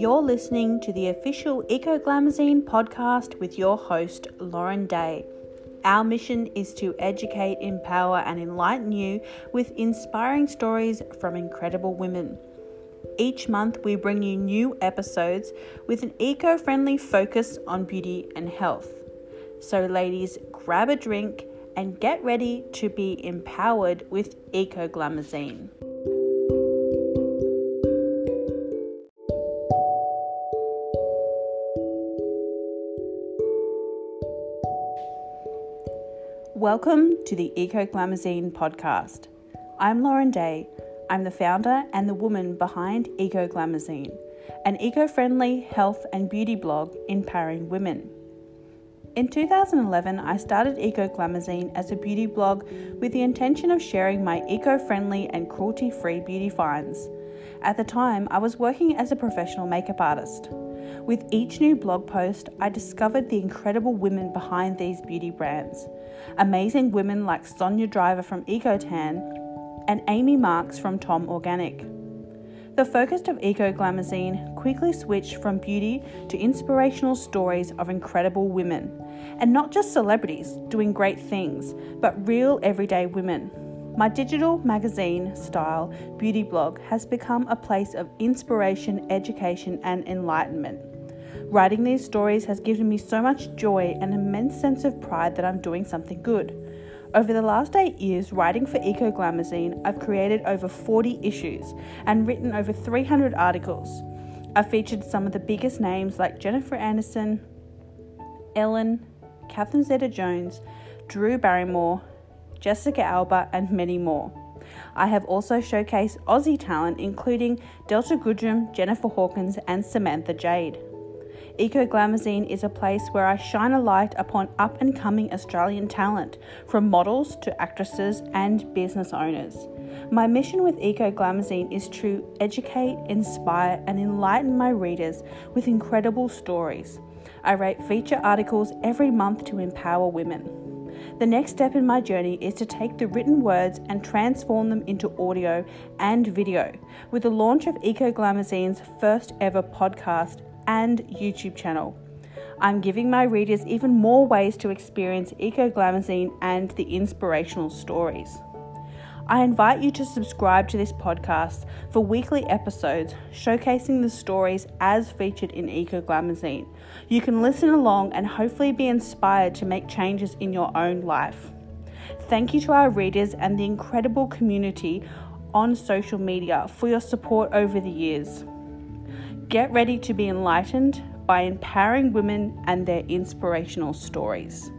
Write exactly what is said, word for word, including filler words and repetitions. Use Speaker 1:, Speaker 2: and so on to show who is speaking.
Speaker 1: You're listening to the official Ecoglamazine podcast with your host, Lauren Day. Our mission is to educate, empower, and enlighten you with inspiring stories from incredible women. Each month, we bring you new episodes with an eco-friendly focus on beauty and health. So, ladies, grab a drink and get ready to be empowered with Ecoglamazine. Welcome to the Ecoglamazine podcast. I'm Lauren Day. I'm the founder and the woman behind Ecoglamazine, an eco-friendly health and beauty blog empowering women. In two thousand eleven, I started Ecoglamazine as a beauty blog with the intention of sharing my eco-friendly and cruelty-free beauty finds. At the time, I was working as a professional makeup artist. With each new blog post, I discovered the incredible women behind these beauty brands. Amazing women like Sonia Driver from EcoTan and Amy Marks from Tom Organic. The focus of Ecoglamazine quickly switched from beauty to inspirational stories of incredible women, and not just celebrities doing great things, but real everyday women. My digital magazine-style beauty blog has become a place of inspiration, education, and enlightenment. Writing these stories has given me so much joy and an immense sense of pride that I'm doing something good. Over the last eight years writing for Ecoglamazine, I've created over forty issues and written over three hundred articles. I've featured some of the biggest names like Jennifer Aniston, Ellen, Catherine Zeta-Jones, Drew Barrymore, Jessica Alba, and many more. I have also showcased Aussie talent including Delta Goodrem, Jennifer Hawkins, and Samantha Jade. Ecoglamazine is a place where I shine a light upon up-and-coming Australian talent, from models to actresses and business owners. My mission with Ecoglamazine is to educate, inspire, and enlighten my readers with incredible stories. I write feature articles every month to empower women. The next step in my journey is to take the written words and transform them into audio and video, with the launch of Ecoglamazines first ever podcast and YouTube channel. I'm giving my readers even more ways to experience Ecoglamazine and the inspirational stories. I invite you to subscribe to this podcast for weekly episodes showcasing the stories as featured in Ecoglamazine. You can listen along and hopefully be inspired to make changes in your own life. Thank you to our readers and the incredible community on social media for your support over the years. Get ready to be enlightened by empowering women and their inspirational stories.